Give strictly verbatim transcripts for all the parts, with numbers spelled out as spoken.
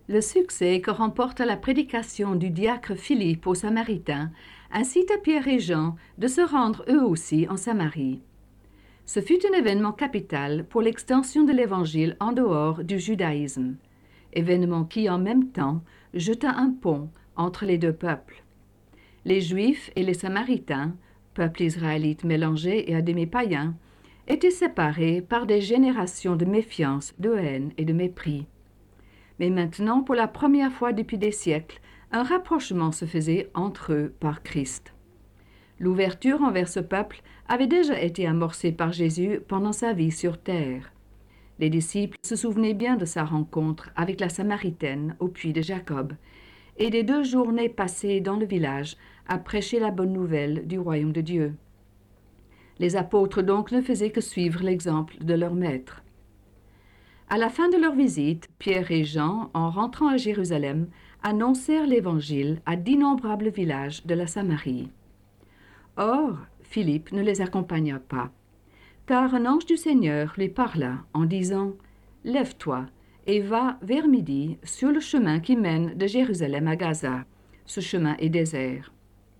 Le succès que remporte la prédication du diacre Philippe aux Samaritains incite Pierre et Jean de se rendre eux aussi en Samarie. Ce fut un événement capital pour l'extension de l'Évangile en dehors du judaïsme, événement qui en même temps jeta un pont entre les deux peuples. Les Juifs et les Samaritains, peuple israélite mélangé et à demi païen, étaient séparés par des générations de méfiance, de haine et de mépris. Mais maintenant, pour la première fois depuis des siècles, un rapprochement se faisait entre eux par Christ. L'ouverture envers ce peuple avait déjà été amorcée par Jésus pendant sa vie sur terre. Les disciples se souvenaient bien de sa rencontre avec la Samaritaine au puits de Jacob et des deux journées passées dans le village à prêcher la bonne nouvelle du royaume de Dieu. Les apôtres donc ne faisaient que suivre l'exemple de leur maître. À la fin de leur visite, Pierre et Jean, en rentrant à Jérusalem, annoncèrent l'Évangile à d'innombrables villages de la Samarie. Or, Philippe ne les accompagna pas, car un ange du Seigneur lui parla en disant « Lève-toi et va vers midi sur le chemin qui mène de Jérusalem à Gaza. Ce chemin est désert. »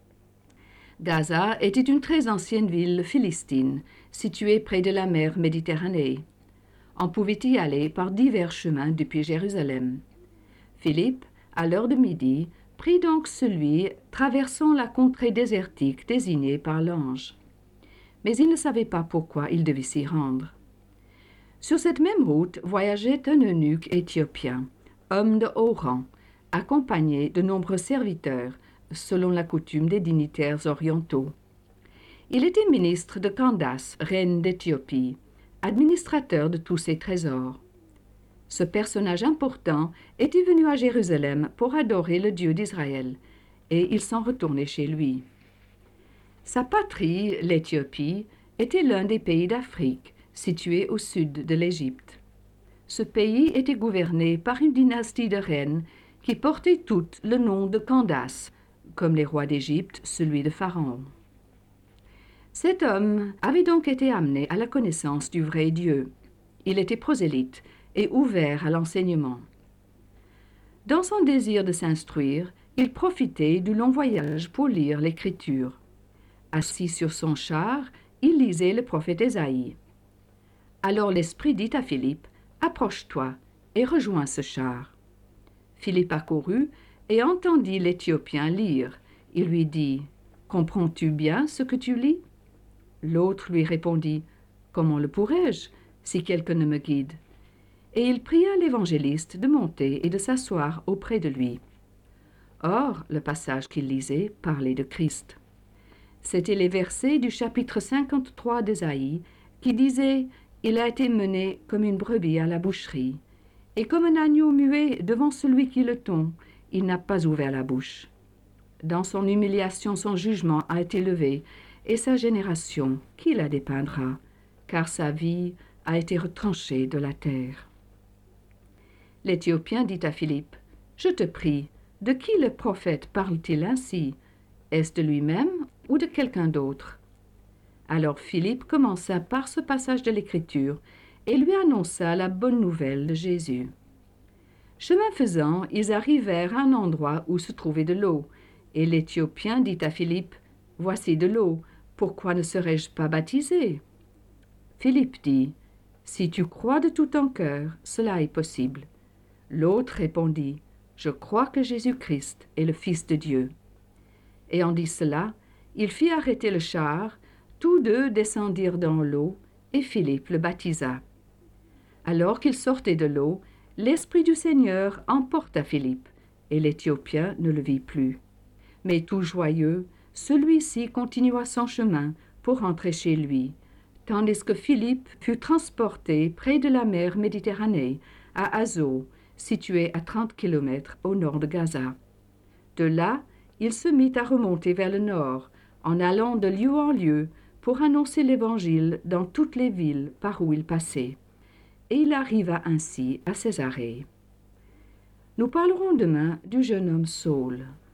Gaza était une très ancienne ville philistine, située près de la mer Méditerranée. On pouvait y aller par divers chemins depuis Jérusalem. Philippe, à l'heure de midi, prit donc celui traversant la contrée désertique désignée par l'ange. Mais il ne savait pas pourquoi il devait s'y rendre. Sur cette même route voyageait un eunuque éthiopien, homme de haut rang, accompagné de nombreux serviteurs, selon la coutume des dignitaires orientaux. Il était ministre de Candace, reine d'Éthiopie, administrateur de tous ses trésors. Ce personnage important était venu à Jérusalem pour adorer le Dieu d'Israël, et il s'en retournait chez lui. Sa patrie, l'Éthiopie, était l'un des pays d'Afrique, situé au sud de l'Égypte. Ce pays était gouverné par une dynastie de reines qui portaient toutes le nom de Candace, comme les rois d'Égypte, celui de Pharaon. Cet homme avait donc été amené à la connaissance du vrai Dieu. Il était prosélyte et ouvert à l'enseignement. Dans son désir de s'instruire, il profitait du long voyage pour lire l'Écriture. Assis sur son char, il lisait le prophète Ésaïe. Alors l'Esprit dit à Philippe, « Approche-toi et rejoins ce char. » Philippe accourut et entendit l'Éthiopien lire. Il lui dit, « Comprends-tu bien ce que tu lis ?» L'autre lui répondit, « Comment le pourrais-je, si quelqu'un ne me guide ?» Et il pria l'évangéliste de monter et de s'asseoir auprès de lui. Or, le passage qu'il lisait parlait de Christ. C'étaient les versets du chapitre cinquante-trois d'Ésaïe qui disaient « Il a été mené comme une brebis à la boucherie, et comme un agneau muet devant celui qui le tond, il n'a pas ouvert la bouche. Dans son humiliation, son jugement a été levé, et sa génération, qui la dépeindra, car sa vie a été retranchée de la terre. » L'Éthiopien dit à Philippe, « Je te prie, de qui le prophète parle-t-il ainsi? Est-ce de lui-même ou de quelqu'un d'autre ?» Alors Philippe commença par ce passage de l'Écriture et lui annonça la bonne nouvelle de Jésus. Chemin faisant, ils arrivèrent à un endroit où se trouvait de l'eau, et l'Éthiopien dit à Philippe, « Voici de l'eau, pourquoi ne serais-je pas baptisé ?» Philippe dit, « Si tu crois de tout ton cœur, cela est possible. » L'autre répondit, « Je crois que Jésus-Christ est le Fils de Dieu. » Ayant dit cela, il fit arrêter le char, tous deux descendirent dans l'eau, et Philippe le baptisa. Alors qu'il sortait de l'eau, l'Esprit du Seigneur emporta Philippe, et l'Éthiopien ne le vit plus. Mais tout joyeux, celui-ci continua son chemin pour rentrer chez lui, tandis que Philippe fut transporté près de la mer Méditerranée, à Azo, située à trente kilomètres au nord de Gaza. De là, il se mit à remonter vers le nord, en allant de lieu en lieu pour annoncer l'Évangile dans toutes les villes par où il passait. Et il arriva ainsi à Césarée. Nous parlerons demain du jeune homme Saul.